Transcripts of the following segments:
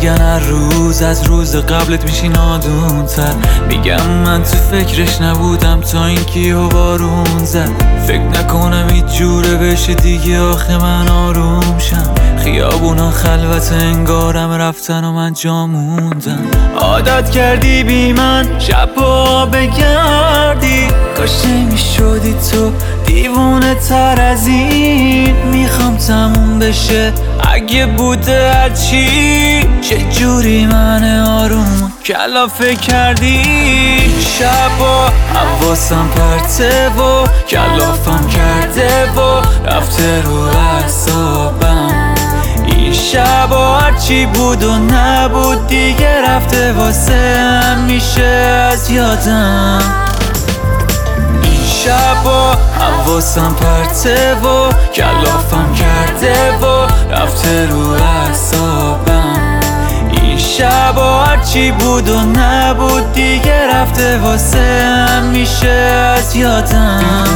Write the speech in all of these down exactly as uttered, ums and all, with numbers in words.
میگن هر روز از روز قبلت میشی نادونتر. میگم من تو فکرش نبودم تا اینکه یهو بارون زد. فکر نکنم هیچ جوره بشه دیگه آخه من آروم شم. خیابونا خلوت انگارم رفتن و من جا موندم. عادت کردی بی من شبا بگردی، کاش نمیشدی تو دیوونه تر از این. میخوام تموم بشه اگه بوده هرچی. چجوری من آروم کلافه کردی؟ شبا حواسم پرته و کلافم کرده و رفته رو اعصابم. این شبا هرچی بود و نبود دیگه رفته واسه همیشه از یادم. این شبا حواسم پرته و کلافم کرده و رفته رو اعصابم. این شبا هرچی بود و نبود دیگه رفته واسه همیشه از یادم.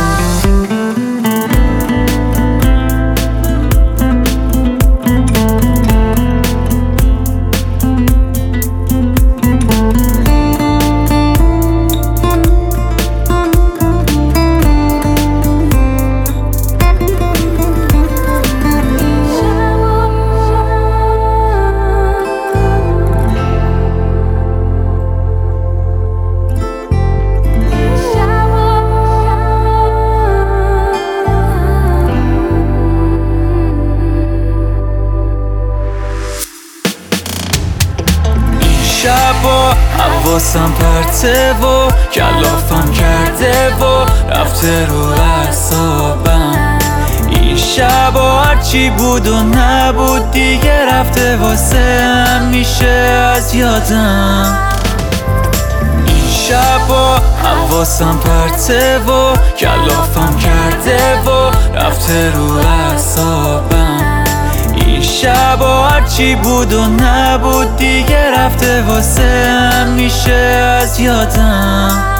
شبا حواسم پرته و کلافم کرده و رفته رو اعصابم. این شبا هرچی بود و نبود دیگه رفته واسه همیشه از یادم. این شبا حواسم پرته و کلافم کرده و رفته رو اعصابم. این شبا هرچی بود و نبود دیگه رفته واسه همیشه از یادم.